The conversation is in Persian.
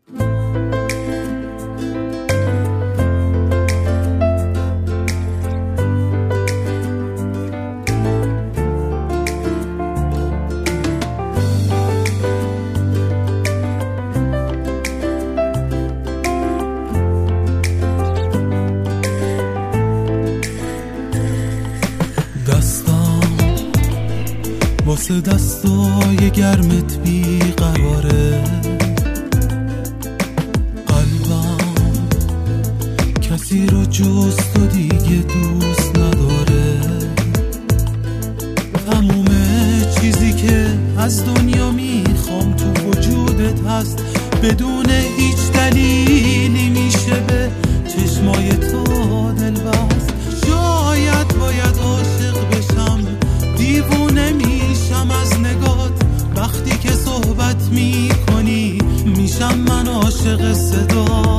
واسه دستای گرمت بیقراره، قلبم کسی رو جز تو دیگه دوست نداره. تموم چیزی که از دنیا میخوام تو وجودت هست، بدون هیچ دلیلی میشه به چشمای تو دل بست. شاید باید عاشق بشم، دیوونه میشم از نگات، وقتی که صحبت میکنی میشم من عاشق صدا.